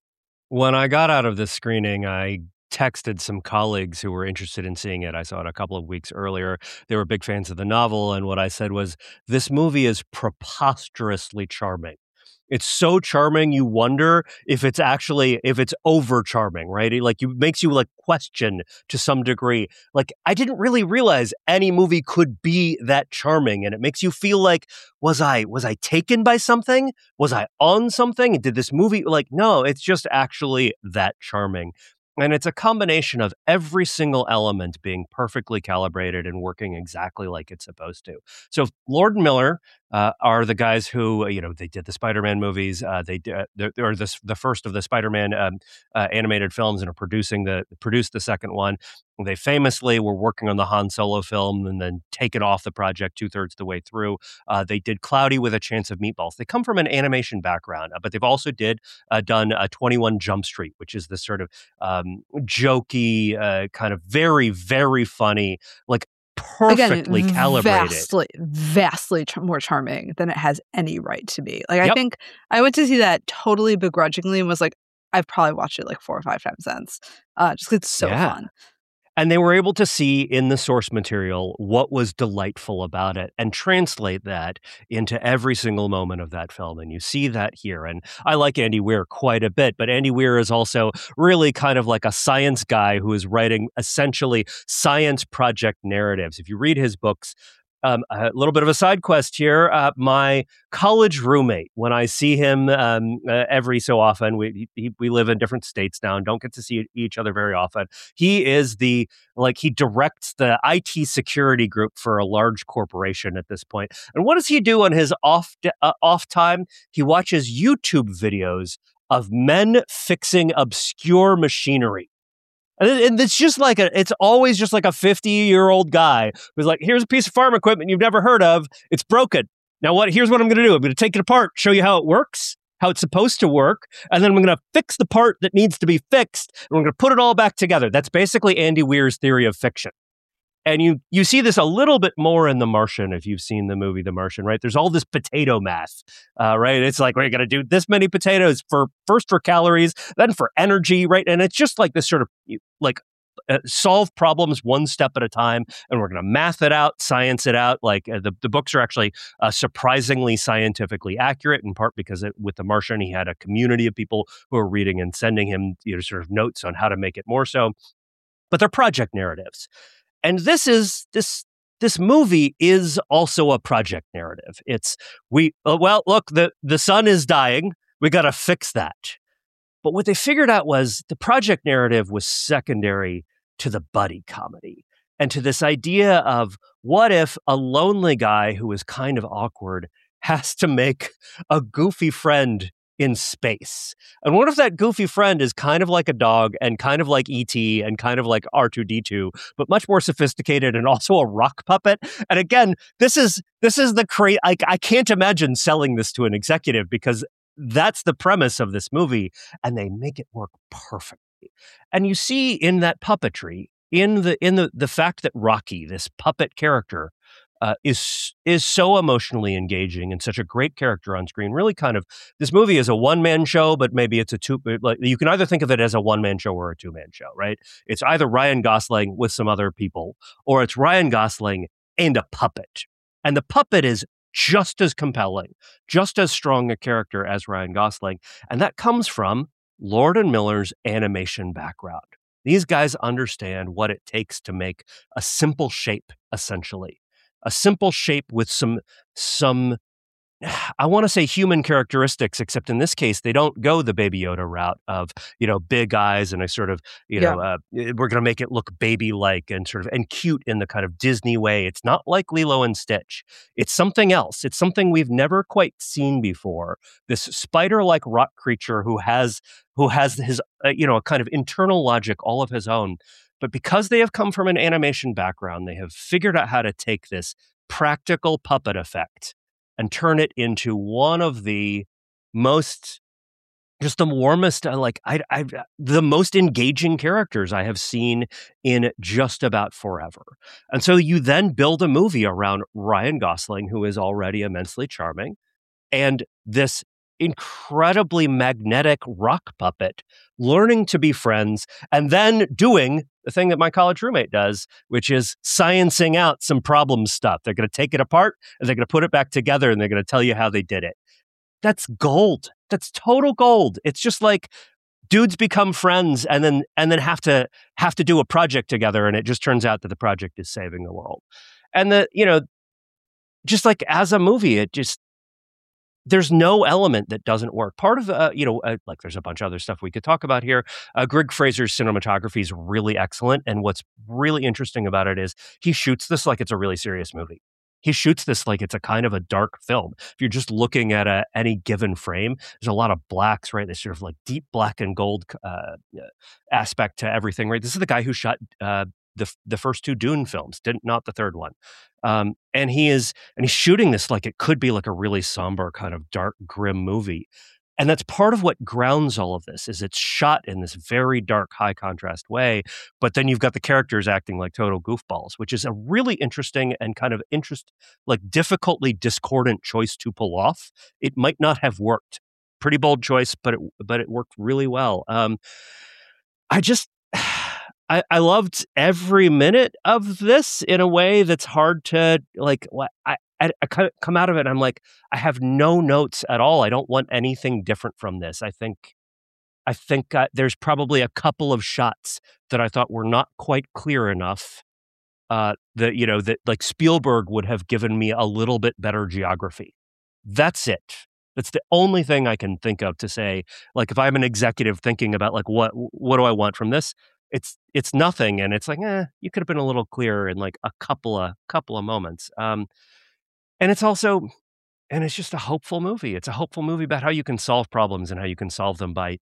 When I got out of this screening, I texted some colleagues who were interested in seeing it. I saw it a couple of weeks earlier. They were big fans of the novel, and what I said was, this movie is preposterously charming. It's so charming, you wonder if it's actually, if it's over charming, right? It, like, it makes you like question to some degree. Like, I didn't really realize any movie could be that charming, and it makes you feel like, was I, was I taken by something? Was I on something? Did this movie, like, no, it's just actually that charming. And it's a combination of every single element being perfectly calibrated and working exactly like it's supposed to. So Lord and Miller uh, are the guys who, you know, they did the Spider-Man movies. Uh, they did, or the the first of the Spider-Man um, uh, animated films, and are producing the produced the second one. They famously were working on the Han Solo film and then taken off the project two thirds the way through. Uh, they did Cloudy with a Chance of Meatballs. They come from an animation background, uh, but they've also did uh, done uh, twenty-one Jump Street, which is this sort of um, jokey, uh, kind of very, very funny, like perfectly Again, calibrated. Vastly, vastly ch- more charming than it has any right to be. Like, Yep. I think I went to see that totally begrudgingly and was like, I've probably watched it like four or five times since. Uh, just 'cause it's so Yeah. fun. And they were able to see in the source material what was delightful about it and translate that into every single moment of that film. And you see that here. And I like Andy Weir quite a bit, but Andy Weir is also really kind of like a science guy who is writing essentially science project narratives. If you read his books, Um, a little bit of a side quest here. Uh, my college roommate, when I see him um, uh, every so often, we he, we live in different states now and don't get to see each other very often. He is the, like, he directs the I T security group for a large corporation at this point. And what does he do on his off uh, off time? He watches YouTube videos of men fixing obscure machinery. And it's just like a, it's always just like a fifty year old guy who's like, here's a piece of farm equipment you've never heard of. It's broken. Now what, here's what I'm going to do. I'm going to take it apart, show you how it works, how it's supposed to work. And then I'm going to fix the part that needs to be fixed. And we're going to put it all back together. That's basically Andy Weir's theory of fiction. And you you see this a little bit more in The Martian, if you've seen the movie The Martian, right? There's all this potato math, uh, right? It's like, we're going to do this many potatoes for first for calories, then for energy, right? And it's just like this sort of like uh, solve problems one step at a time. And we're going to math it out, science it out. Like uh, the, the books are actually uh, surprisingly scientifically accurate, in part because it, with The Martian, he had a community of people who are reading and sending him, you know, sort of notes on how to make it more so. But they're project narratives. And this is this this movie is also a project narrative. It's we uh, well, look, the the sun is dying. We got to fix that. But what they figured out was the project narrative was secondary to the buddy comedy and to this idea of what if a lonely guy who is kind of awkward has to make a goofy friend in space. And what if that goofy friend is kind of like a dog and kind of like E T and kind of like R two D two, but much more sophisticated and also a rock puppet? And again, this is this is the cra- I, I can't imagine selling this to an executive because that's the premise of this movie, and they make it work perfectly. And you see in that puppetry, in the in the the fact that Rocky, this puppet character, uh, is is so emotionally engaging and such a great character on screen. Really, kind of this movie is a one man show, but maybe it's a two. Like you can either think of it as a one man show or a two man show, right? It's either Ryan Gosling with some other people, or it's Ryan Gosling and a puppet, and the puppet is just as compelling, just as strong a character as Ryan Gosling, and that comes from Lord and Miller's animation background. These guys understand what it takes to make a simple shape, essentially. A simple shape with some, some I want to say human characteristics, except in this case, they don't go the Baby Yoda route of, you know, big eyes and a sort of, you know, uh, we're going to make it look baby-like and sort of, and cute in the kind of Disney way. It's not like Lilo and Stitch. It's something else. It's something we've never quite seen before. This spider-like rock creature who has, who has his, uh, you know, a kind of internal logic all of his own. But because they have come from an animation background, they have figured out how to take this practical puppet effect and turn it into one of the most, just the warmest, uh, like I, I, the most engaging characters I have seen in just about forever. And so you then build a movie around Ryan Gosling, who is already immensely charming, and this incredibly magnetic rock puppet learning to be friends and then doing the thing that my college roommate does, which is sciencing out some problem stuff. They're going to take it apart and they're going to put it back together and they're going to tell you how they did it. That's gold. That's total gold. It's just like dudes become friends and then and then have to have to do a project together, and it just turns out that the project is saving the world. And the, you know, just like as a movie, it just, there's no element that doesn't work. Part of, uh, you know, uh, like there's a bunch of other stuff we could talk about here. Uh, Greg Fraser's cinematography is really excellent. And what's really interesting about it is he shoots this like it's a really serious movie. He shoots this like it's a kind of a dark film. If you're just looking at a, any given frame, there's a lot of blacks, right? There's sort of like deep black and gold uh, aspect to everything, right? This is the guy who shot uh, the the first two Dune films, didn't not the third one. Um, and he is, and he's shooting this like it could be like a really somber kind of dark, grim movie. And that's part of what grounds all of this, is it's shot in this very dark, high contrast way. But then you've got the characters acting like total goofballs, which is a really interesting and kind of interest, like difficultly discordant choice to pull off. It might not have worked. Pretty bold choice, but it, but it worked really well. Um, I just, I, I loved every minute of this in a way that's hard to like. I, I, I come out of it and I'm like, I have no notes at all. I don't want anything different from this. I think, I think uh, there's probably a couple of shots that I thought were not quite clear enough. Uh, that you know that like Spielberg would have given me a little bit better geography. That's it. That's the only thing I can think of to say. Like if I'm an executive thinking about like what what do I want from this? It's it's nothing, and it's like, eh, you could have been a little clearer in like a couple of couple of moments. Um, and it's also, and it's just a hopeful movie. It's a hopeful movie about how you can solve problems and how you can solve them by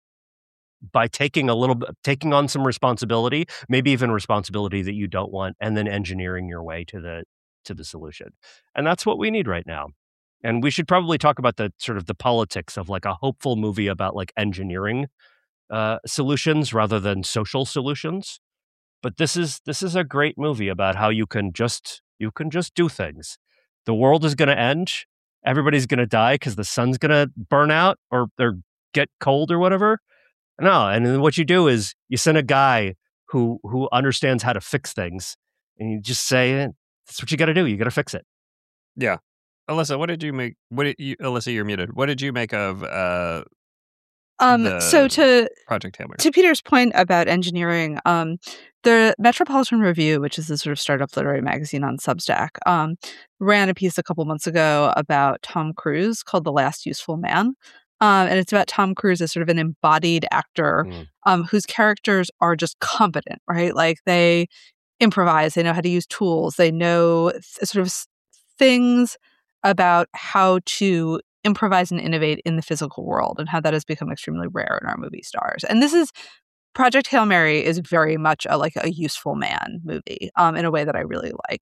by taking a little bit, taking on some responsibility, maybe even responsibility that you don't want, and then engineering your way to the to the solution. And that's what we need right now. And we should probably talk about the sort of the politics of like a hopeful movie about like engineering uh, solutions rather than social solutions. But this is this is a great movie about how you can just you can just do things. The world is going to end. Everybody's going to die because the sun's going to burn out or or get cold or whatever. No, and then what you do is you send a guy who who understands how to fix things, and you just say, "That's what you got to do. You got to fix it." Yeah, Alyssa, what did you make? What did you, Alyssa? You're muted. What did you make of? Uh, Um, so to Project Hail Mary. to Peter's point about engineering, um, the Metropolitan Review, which is the sort of startup literary magazine on Substack, um, ran a piece a couple months ago about Tom Cruise called "The Last Useful Man," um, and it's about Tom Cruise as sort of an embodied actor Mm. um, whose characters are just competent, right? Like they improvise, they know how to use tools, they know th- sort of s- things about how to improvise and innovate in the physical world and how that has become extremely rare in our movie stars. And this is Project Hail Mary is very much a, like a useful man movie um, in a way that I really like.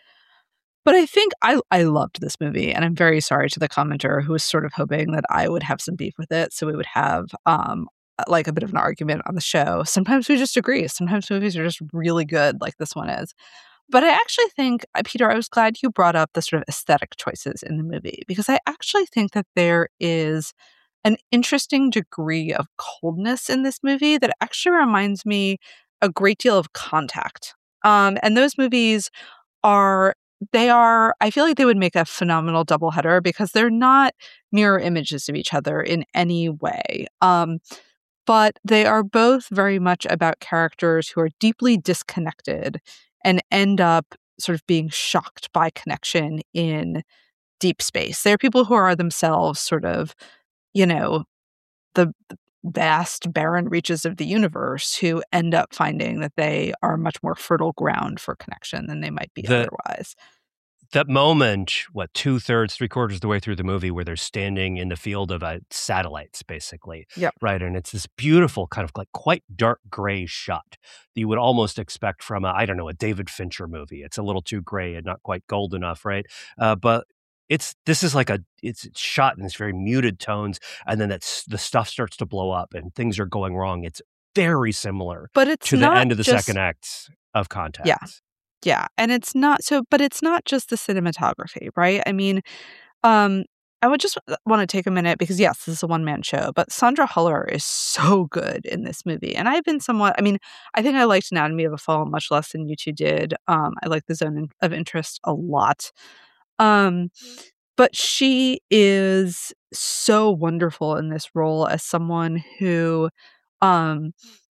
But I think I, I loved this movie, and I'm very sorry to the commenter who was sort of hoping that I would have some beef with it, so we would have um, like a bit of an argument on the show. Sometimes we just agree. Sometimes movies are just really good, like this one is. But I actually think, Peter, I was glad you brought up the sort of aesthetic choices in the movie, because I actually think that there is an interesting degree of coldness in this movie that actually reminds me a great deal of Contact. Um, and those movies are, they are, I feel like they would make a phenomenal doubleheader because they're not mirror images of each other in any way. Um, but they are both very much about characters who are deeply disconnected and end up sort of being shocked by connection in deep space. They're people who are themselves sort of, you know, the vast, barren reaches of the universe who end up finding that they are much more fertile ground for connection than they might be The- otherwise. That moment, what, two thirds, three quarters of the way through the movie where they're standing in the field of uh, satellites, basically. Yep. Right. And it's this beautiful kind of like quite dark gray shot that you would almost expect from a, I don't know, a David Fincher movie. It's a little too gray and not quite gold enough. Right. Uh, but it's, this is like a, it's, it's shot in this very muted tones. And then that's, the stuff starts to blow up and things are going wrong. It's very similar But it's to the not end of the just- second act of Contact. Yeah. Yeah. And it's not so, but it's not just the cinematography, right? I mean, um, I would just want to take a minute because, yes, this is a one man show, but Sandra Huller is so good in this movie. And I've been somewhat, I mean, I think I liked Anatomy of a Fall much less than you two did. Um, I like The Zone of Interest a lot. Um, but she is so wonderful in this role as someone who, um,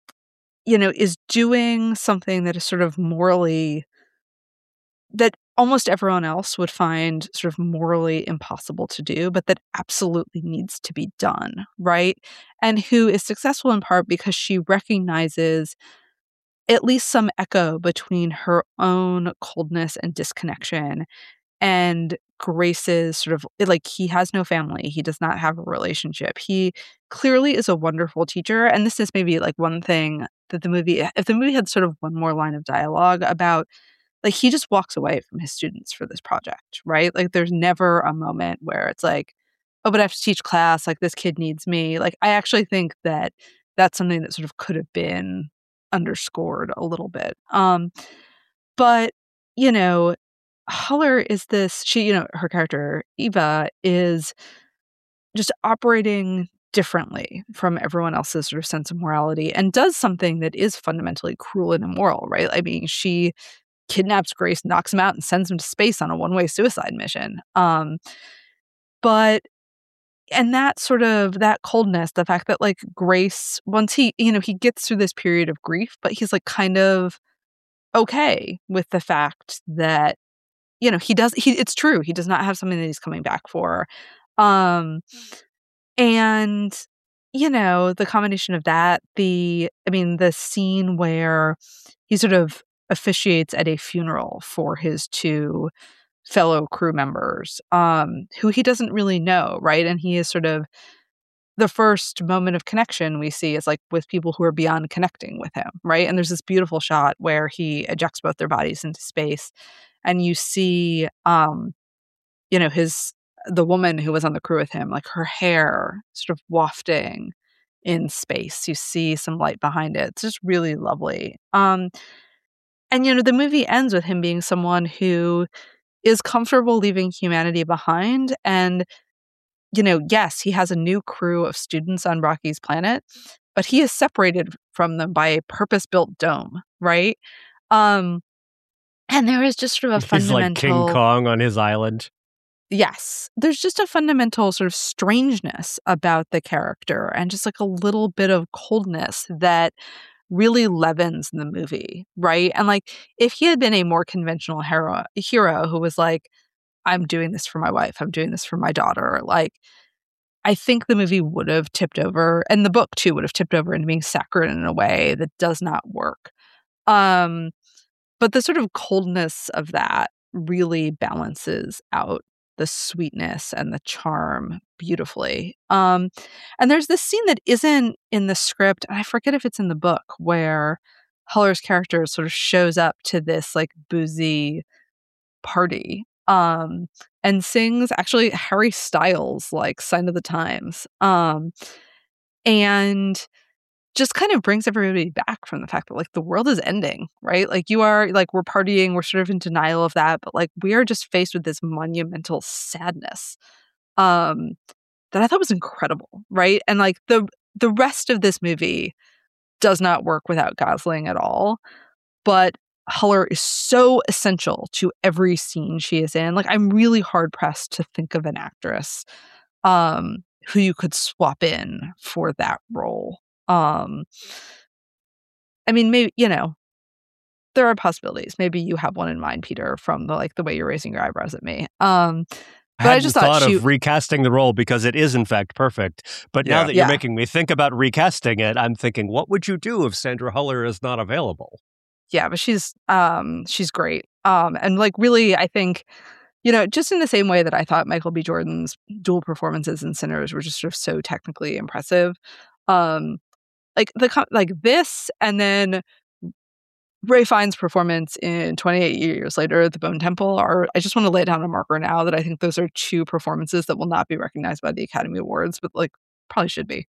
you know, is doing something that is sort of morally, that almost everyone else would find sort of morally impossible to do, but that absolutely needs to be done, right? And who is successful in part because she recognizes at least some echo between her own coldness and disconnection and Grace's sort of, like, he has no family. He does not have a relationship. He clearly is a wonderful teacher. And this is maybe like one thing that the movie, if the movie had sort of one more line of dialogue about, like, he just walks away from his students for this project, right? Like, there's never a moment where it's like, oh, but I have to teach class. Like, this kid needs me. Like, I actually think that that's something that sort of could have been underscored a little bit. Um, but, you know, Huller is this, she, you know, her character, Eva, is just operating differently from everyone else's sort of sense of morality and does something that is fundamentally cruel and immoral, right? I mean, she kidnaps Grace, knocks him out, and sends him to space on a one-way suicide mission. Um, but, and that sort of, that coldness, the fact that, like, Grace, once he, you know, he gets through this period of grief, but he's, like, kind of okay with the fact that, you know, he does, he, it's true, he does not have something that he's coming back for. Um, and, you know, the combination of that, the, I mean, the scene where he sort of officiates at a funeral for his two fellow crew members, um, who he doesn't really know, right? And he is sort of, the first moment of connection we see is like with people who are beyond connecting with him, right? And there's this beautiful shot where he ejects both their bodies into space, and you see, um, you know, his, the woman who was on the crew with him, like her hair sort of wafting in space. You see some light behind it. It's just really lovely. Um, and, you know, the movie ends with him being someone who is comfortable leaving humanity behind. And, you know, yes, he has a new crew of students on Rocky's planet, but he is separated from them by a purpose-built dome, right? Um, and there is just sort of a He's like King fundamental... Kong on his island. Yes. There's just a fundamental sort of strangeness about the character and just like a little bit of coldness that really leavens the movie, right? And like, if he had been a more conventional hero, hero who was like, I'm doing this for my wife, I'm doing this for my daughter, like, I think the movie would have tipped over, and the book too would have tipped over into being saccharine in a way that does not work. Um, but the sort of coldness of that really balances out the sweetness and the charm beautifully. Um, and there's this scene that isn't in the script, and I forget if it's in the book, where Huller's character sort of shows up to this like boozy party um, and sings actually Harry Styles like Sign of the Times. Um, and just kind of brings everybody back from the fact that like the world is ending, right? Like you are like we're partying, we're sort of in denial of that, but like we are just faced with this monumental sadness um that I thought was incredible, right? And like the the rest of this movie does not work without Gosling at all, but Huller is so essential to every scene she is in. Like I'm really hard pressed to think of an actress um who you could swap in for that role. Um, I mean, maybe, you know, there are possibilities. Maybe you have one in mind, Peter, from the like the way you're raising your eyebrows at me. Um, but I, I just thought, thought she, of recasting the role because it is in fact perfect. But Yeah. now that you're Yeah. making me think about recasting it, I'm thinking, what would you do if Sandra Huller is not available? yeah, but she's um she's great. Um, and like really, I think, you know, just in the same way that I thought Michael B. Jordan's dual performances in Sinners were just sort of so technically impressive. Um, like the co- like this, and then Ray Fiennes' performance in twenty-eight Years Later, The Bone Temple, are, I just want to lay down a marker now that I think those are two performances that will not be recognized by the Academy Awards, but like probably should be.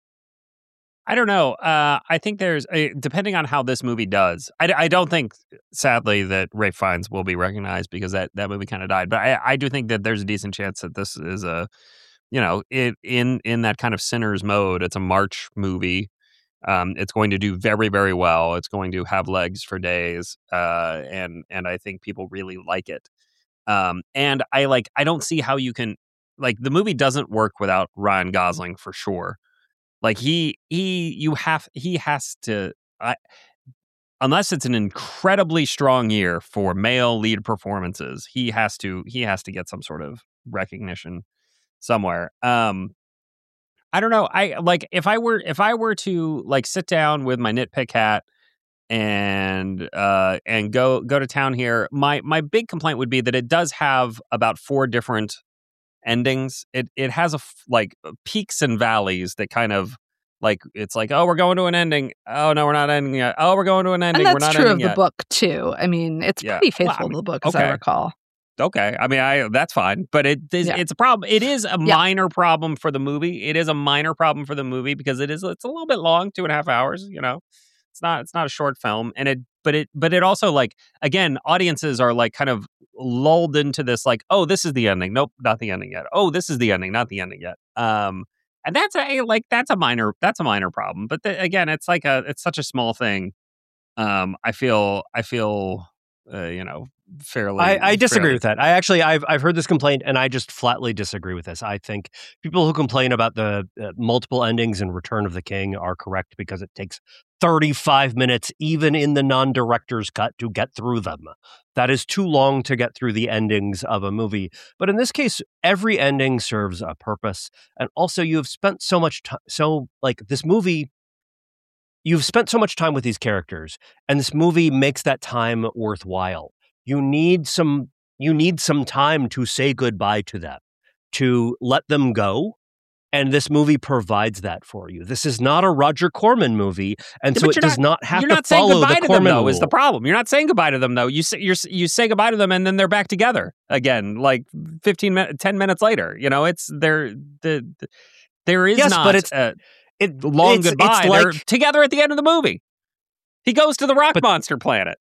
I don't know. Uh, I think there's, a, depending on how this movie does, I, I don't think, sadly, that Ray Fiennes will be recognized because that, that movie kind of died. But I, I do think that there's a decent chance that this is a, you know, it, in, in that kind of Sinners mode, it's a March movie. Um, it's going to do very, very well. It's going to have legs for days. Uh, and, and I think people really like it. Um, and I like, I don't see how you can, like, the movie doesn't work without Ryan Gosling for sure. Like he, he, you have, he has to, I, unless it's an incredibly strong year for male lead performances, he has to, he has to get some sort of recognition somewhere. Um, I don't know. I like if I were, if I were to like sit down with my nitpick hat and, uh, and go, go to town here, my, my big complaint would be that it does have about four different endings. It it has a f- like peaks and valleys that kind of like it's like, oh, we're going to an ending. Oh no, we're not ending yet. Oh, we're going to an ending. And We're that's not true ending of the yet. book too. I mean, it's Yeah. pretty Well, I faithful mean, to the book, as okay. I recall. Okay, I mean, I that's fine, but it is Yeah. it's a problem. It is a Yeah. minor problem for the movie. It is a minor problem for the movie because it is it's a little bit long, two and a half hours. You know, it's not it's not a short film, and it but it but it also like again, audiences are like kind of lulled into this like, oh, this is the ending. Nope, not the ending yet. Oh, this is the ending, not the ending yet. Um, and that's a like that's a minor that's a minor problem. But the, again, it's like a it's such a small thing. Um, I feel I feel uh, you know. Fairly, I, I disagree fairly. with that. I actually, I've I've heard this complaint, and I just flatly disagree with this. I think people who complain about the uh, multiple endings in Return of the King are correct because it takes thirty-five minutes, even in the non-director's cut, to get through them. That is too long to get through the endings of a movie. But in this case, every ending serves a purpose, and also you have spent so much time. So, like this movie. You've spent so much time with these characters, and this movie makes that time worthwhile. You need some you need some time to say goodbye to them, to let them go, and this movie provides that for you. This is not a Roger Corman movie, and Yeah, so but it you're does not- not have You're to not saying follow goodbye the to Corman them though. rule. Is the problem? You're not saying goodbye to them though. You say you're you say goodbye to them and then they're back together again, like fifteen minutes, ten minutes later. You know, it's there. The, the there is Yes, not but it's- a It, long it's, goodbye. It's They're like together at the end of the movie. He goes to the rock But- monster planet.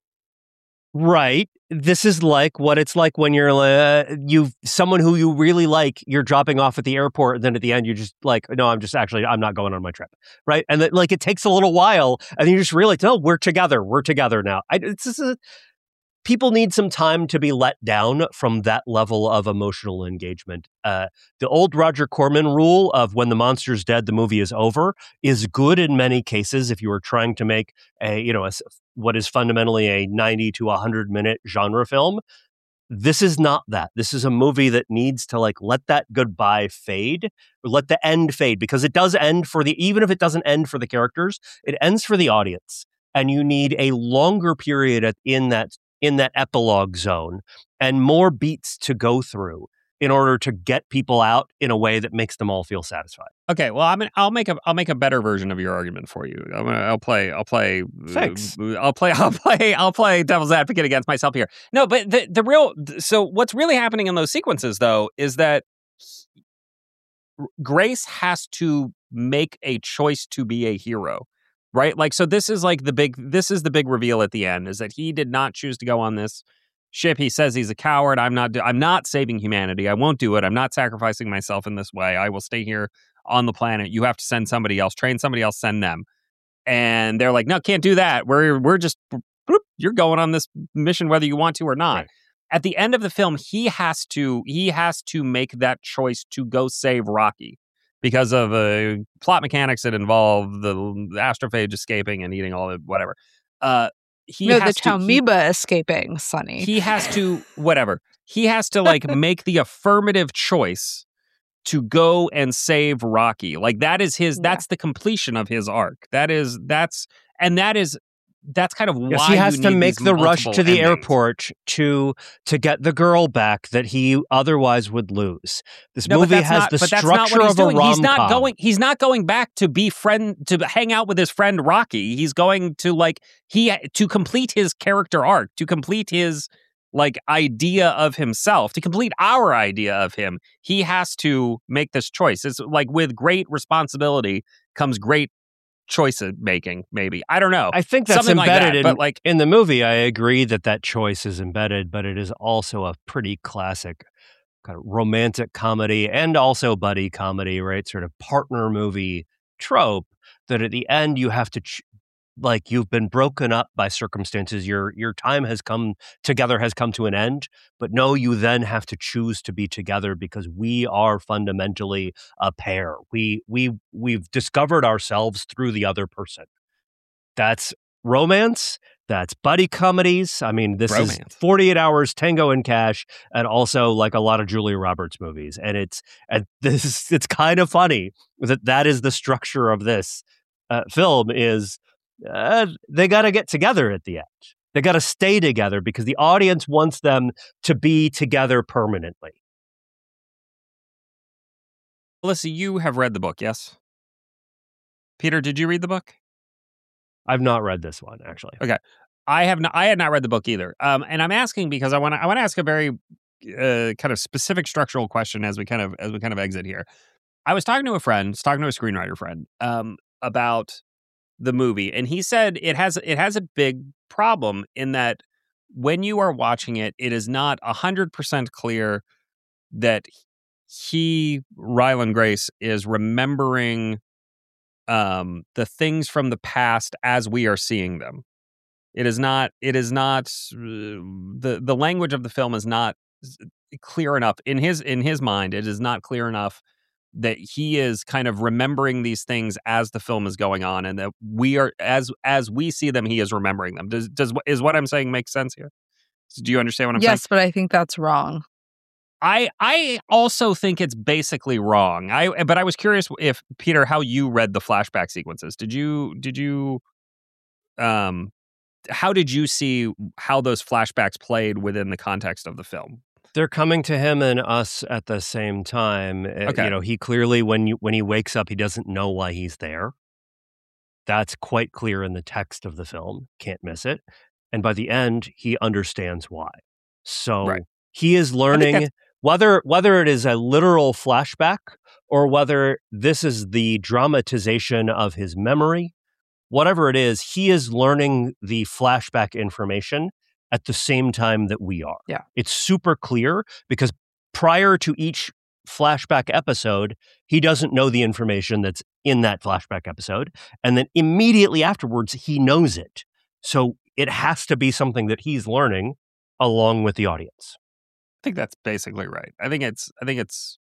right. This is like what it's like when you're uh, you someone who you really like. You're dropping off at the airport, and then at the end, you're just like, no, I'm just actually I'm not going on my trip, right? And that, like it takes a little while, and then you just realize, no, we're together. We're together now. I, it's just a, people need some time to be let down from that level of emotional engagement. Uh, the old Roger Corman rule of when the monster's dead, the movie is over is good in many cases if you are trying to make a, you know, a, what is fundamentally a ninety to one hundred minute genre film. This is not that. This is a movie that needs to like let that goodbye fade, or let the end fade, because it does end for the, even if it doesn't end for the characters, it ends for the audience. And you need a longer period at, in that in that epilogue zone and more beats to go through in order to get people out in a way that makes them all feel satisfied. Okay, well, I'm gonna, I'll make a I'll make a better version of your argument for you. I'm gonna, I'll play I'll play Thanks. Uh, I'll play I'll play I'll play devil's advocate against myself here. No, but the the real so what's really happening in those sequences though is that Grace has to make a choice to be a hero, right? Like, so this is like the big this is the big reveal at the end is that he did not choose to go on this ship. He says he's a coward. I'm not I'm not saving humanity. I won't do it. I'm not sacrificing myself in this way. I will stay here on the planet. You have to send somebody else, train somebody else, send them. And they're like, no, can't do that. We're we're just bloop, you're going on this mission whether you want to or not. Right. At the end of the film, he has to he has to make that choice to go save Rocky because of uh, plot mechanics that involve the astrophage escaping and eating all the whatever. Uh, he no, has the to, he- Talmiba escaping, Sonny. he has to whatever he has to like make the affirmative choice to go and save Rocky. Like that is his Yeah. that's the completion of his arc. That is that's and that is that's kind of why Yes, he has you to need make these the rush multiple to the endings. airport to to get the girl back that he otherwise would lose. This No, but movie that's has not, the but that's not structure what he's of a doing. He's not rom-com. going he's not going back to be friend to hang out with his friend Rocky. He's going to like he to complete his character arc, to complete his like idea of himself, to complete our idea of him. He has to make this choice. It's like with great responsibility comes great choice making, maybe. I don't know. I think that's Something like embedded that, in, but like in the movie. I agree that that choice is embedded, but it is also a pretty classic kind of romantic comedy and also buddy comedy, right? Sort of partner movie trope that at the end you have to ch- like you've been broken up by circumstances. Your your time has come together has come to an end, but no, you then have to choose to be together because we are fundamentally a pair. We we we've discovered ourselves through the other person. That's romance. That's buddy comedies. I mean, this is Romance. forty-eight hours, Tango and Cash, and also like a lot of Julia Roberts movies. And it's and this it's kind of funny that that is the structure of this uh, film. Is uh, they got to get together at the end. They got to stay together because the audience wants them to be together permanently. Alyssa, you have read the book, yes? Peter, did you read the book? I've not read this one actually. Okay. I have not, I had not read the book either. Um, and I'm asking because I want to I want to ask a very uh, kind of specific structural question as we kind of as we kind of exit here. I was talking to a friend, was talking to a screenwriter friend um, about the movie, and he said it has it has a big problem in that when you are watching it, it is not a hundred percent clear that he Ryland Grace is remembering um, the things from the past as we are seeing them. It is not. It is not. Uh, the The language of the film is not clear enough in his in his mind. It is not clear enough that he is kind of remembering these things as the film is going on, and that we are as as we see them, he is remembering them. Does does is what I'm saying make sense here? Do you understand what I'm saying? Yes, but I think that's wrong. I I also think it's basically wrong. I but I was curious if Peter, how you read the flashback sequences. Did you did you um how did you see how those flashbacks played within the context of the film? They're coming to him and us at the same time. Uh, Okay. You know, he clearly when you when he wakes up, he doesn't know why he's there. That's quite clear in the text of the film. Can't miss it. And by the end, he understands why. So Right. he is learning that's- whether whether it is a literal flashback or whether this is the dramatization of his memory. Whatever it is, he is learning the flashback information at the same time that we are. Yeah. It's super clear because prior to each flashback episode, he doesn't know the information that's in that flashback episode. And then immediately afterwards, he knows it. So it has to be something that he's learning along with the audience. I think that's basically right. I think it's I think it's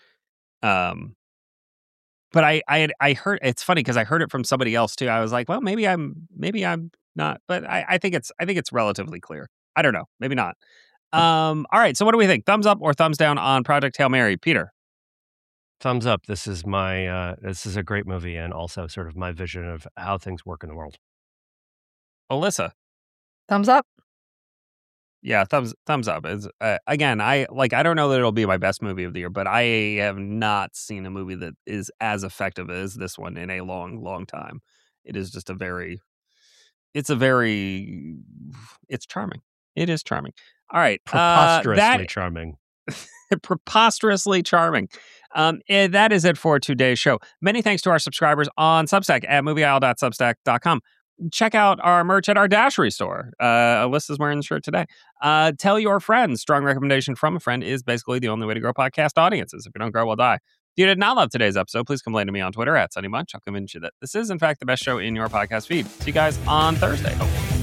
um but I I I heard it's funny because I heard it from somebody else too. I was like, well, maybe I'm maybe I'm not, but I, I think it's I think it's relatively clear. I don't know, maybe not. Um, all right, so what do we think? Thumbs up or thumbs down on Project Hail Mary, Peter? Thumbs up. This is my uh, this is a great movie and also sort of my vision of how things work in the world. Alyssa, Thumbs up. Yeah, thumbs thumbs up. Is uh, again, I like. I don't know that it'll be my best movie of the year, but I have not seen a movie that is as effective as this one in a long, long time. It is just a very, it's a very, it's charming. It is charming. All right, Preposterously uh, that, charming. preposterously charming. Um, and that is it for today's show. Many thanks to our subscribers on Substack at movie aisle dot substack dot com. Check out our merch at our Dashery store. Uh, Alyssa's wearing the shirt today. Uh, tell your friends. Strong recommendation from a friend is basically the only way to grow podcast audiences. If you don't grow, we'll die. If you did not love today's episode, please complain to me on Twitter at Sunny Munch. I'll convince you that this is, in fact, the best show in your podcast feed. See you guys on Thursday, hopefully.